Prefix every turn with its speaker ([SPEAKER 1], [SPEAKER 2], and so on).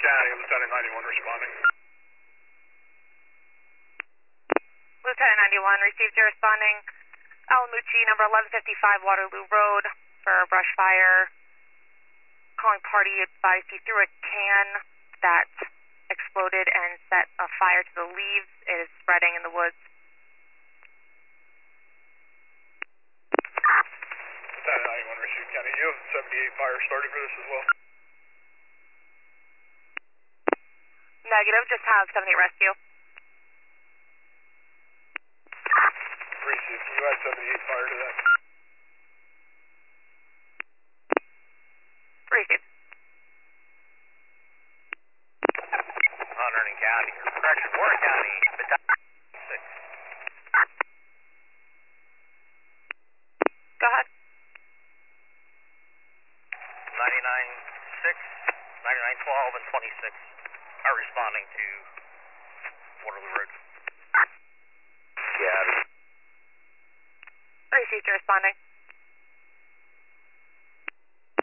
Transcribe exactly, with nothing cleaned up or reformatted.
[SPEAKER 1] County, Lieutenant ninety-one responding.
[SPEAKER 2] Lieutenant ninety-one, received your responding. Alamucci, number eleven fifty-five Waterloo Road for a brush fire. Calling party, advised he threw a can that exploded and set a fire to the leaves. It is spreading in the woods.
[SPEAKER 1] Lieutenant ninety-one, received County. You have seventy-eight fire started for this as well?
[SPEAKER 2] Negative, just have seventy-eight rescue.
[SPEAKER 1] Received. Can you add seventy-eight fire to that?
[SPEAKER 2] Received.
[SPEAKER 3] Hunterdon County, or correction, Warren County, six.
[SPEAKER 2] Go ahead.
[SPEAKER 3] ninety-nine six, ninety-nine twelve, and twenty-six are responding to Waterloo Road.
[SPEAKER 1] Yeah.
[SPEAKER 2] Received your responding.